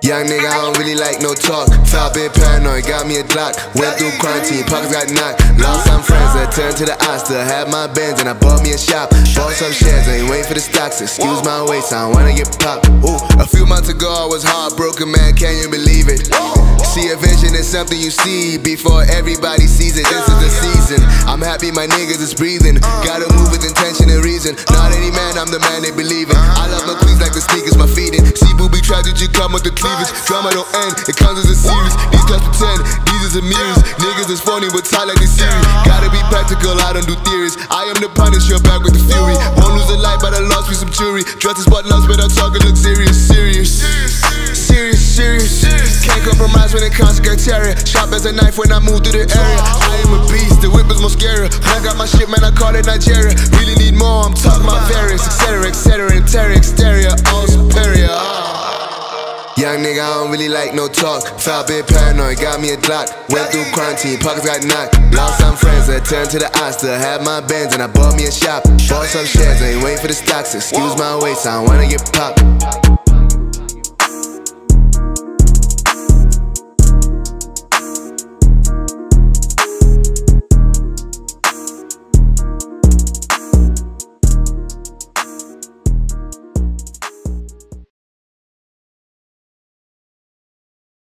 Young nigga, I don't really like no talk. Felt bit paranoid, got me a Glock. Went through quarantine, pockets got knocked. Lost some friends that turned to the odds. Still had my Benz and I bought me a shop. Bought some shares, ain't waiting for the stocks. Excuse my waist, I don't wanna get popped. Ooh, a few months ago I was heartbroken, man, can you believe it? See a vision is something you see before everybody sees it. This is the season, I'm happy my niggas is breathing. Gotta move with intention and reason. Not any man, I'm the man they believe in. I love my queens like the sneakers, my feeding. See booby tragic, you come with the cleavage. Drama don't end, it comes as a series. These guys pretend, these is a mirrors. Niggas is phony but tight like they serious. Gotta be practical, I don't do theories. I am the Punisher, back with the fury. Won't lose a life, but I lost me some jewelry. Dresses but nuts, but I'm talking luxurious. Serious, serious, serious. Can't compromise when it comes to criteria. Sharp as a knife when I move through the area. I am a beast, the whip is more scary. I got my shit, man, I call it Nigeria. Really need more, I'm talking about various, etc, interior, exterior, all superior. Young nigga, I don't really like no talk. Felt bit paranoid, got me a Glock. Went through quarantine, pockets got knocked. Lost some friends that turned to the odds. Still had my Benz and I bought me a shop. Bought some shares, ain't waiting for the stocks. Excuse my waist, I don't wanna get popped.